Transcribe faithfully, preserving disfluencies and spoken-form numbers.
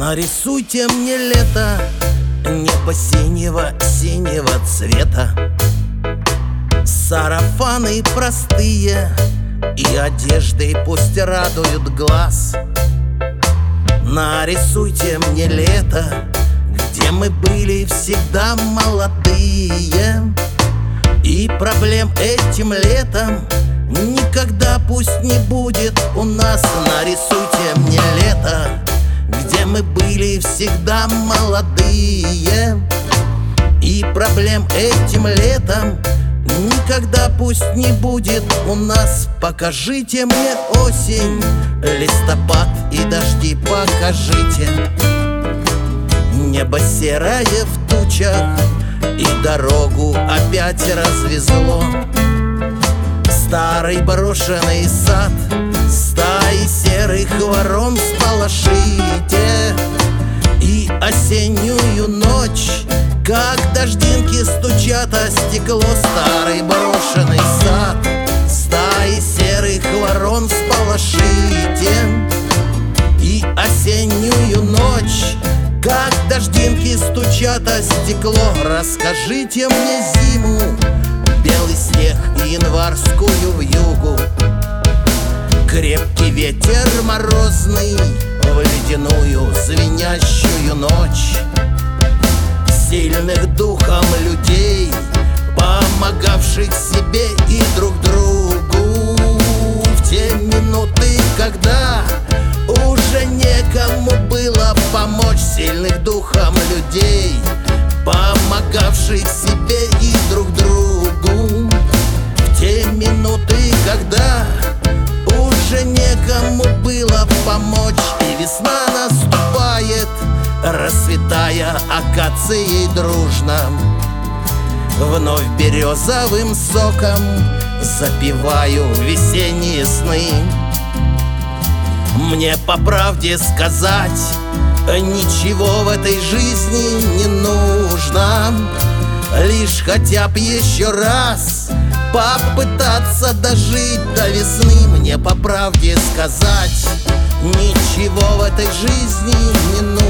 Нарисуйте мне лето, небо синего-синего цвета, сарафаны простые и одежды пусть радуют глаз. Нарисуйте мне лето, где мы были всегда молодые, и проблем этим летом никогда пусть не будет у нас. Нарисуйте мне лето, где мы были всегда молодые, и проблем этим летом никогда пусть не будет у нас. Покажите мне осень, листопад и дожди покажите. Небо серое в тучах, и дорогу опять развезло. Старый брошенный сад, стаи серых ворон сполошите. И осеннюю ночь, как дождинки стучат о стекло. Старый брошенный сад, стаи серых ворон сполошите. И осеннюю ночь, как дождинки стучат о стекло. Расскажите мне зиму, белый снег и январскую вьюгу, крепкий ветер морозный в ледяную звенящую ночь, сильных духом людей, помогавших себе и друг другу в те минуты, когда уже некому было помочь. Сильных духом людей, помогавших себе и друг другу в те минуты, когда уже некому было помочь. И весна наступает, расцветая акацией дружно, вновь березовым соком запиваю весенние сны. Мне по правде сказать, ничего в этой жизни не нужно, лишь хотя б еще раз попытаться дожить до весны. Мне по правде сказать, ничего в этой жизни не нужно,